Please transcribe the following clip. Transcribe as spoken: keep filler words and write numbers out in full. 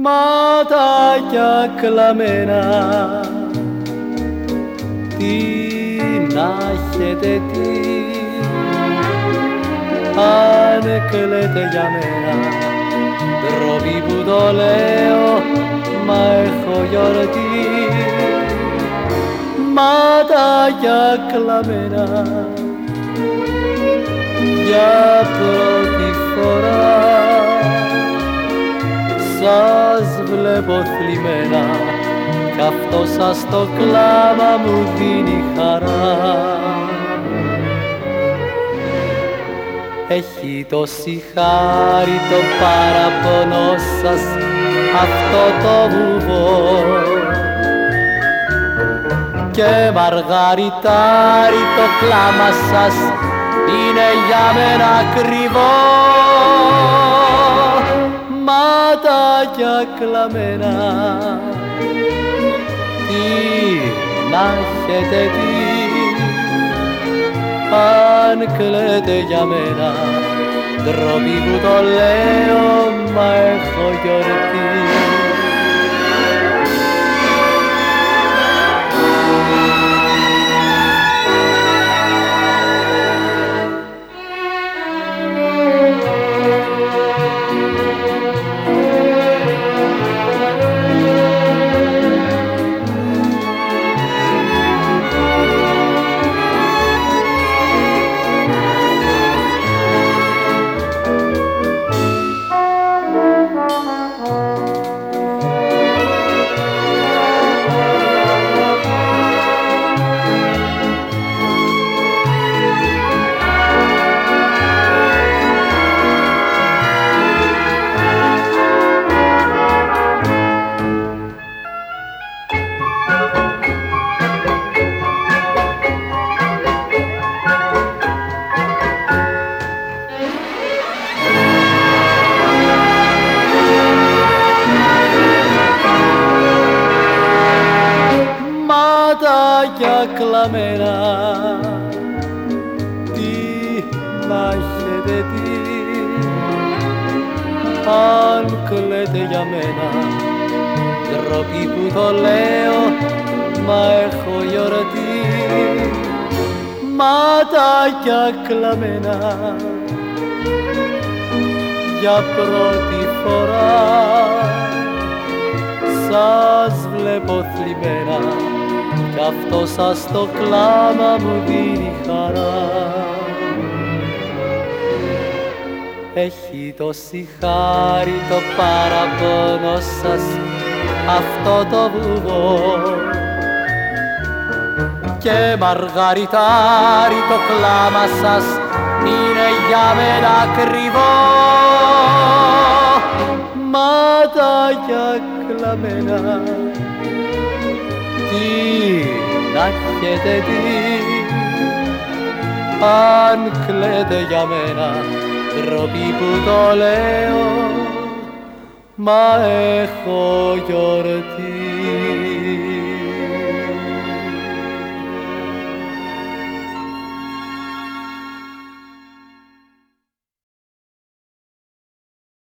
ματάκια κλαμμένα, τι να έχετε τι, αν κλαίτε για μένα, ντροπή που το λέω, μα έχω γιορτή. Ματάκια κλαμμένα, για πρώτη φορά σας βλέπω θλιμμένα, κι αυτό σας το κλάμα μου δίνει χαρά. Έχει το σιχάρι το παραπονό σας αυτό το βουβό, και μαργαριτάρι το κλάμα σας είναι για μένα ακριβό. Ματάκια κλαμμένα, τι να έχετε τι, αν κλαίτε για μένα, ντροπή που το λέω, μα έχω γιορτή. Ματάκια κλαμμένα, τι να έχετε τι, αν κλαίτε για μένα, ντροπή που το λέω, μα έχω γιορτή. Ματάκια κλαμμένα, για πρώτη φορά σας βλέπω θλιμμένα, κι αυτό σας το κλάμα μου δίνει χαρά. Έχει το σιχάρι το παραπονό σας αυτό το βουβό, και μαργαριτάρι το κλάμα σας είναι για μένα ακριβό. Ματάκια κλαμμένα, τι να έχετε τι, αν κλαίτε για μένα, ντροπή που το λέω, μα έχω γιορτή.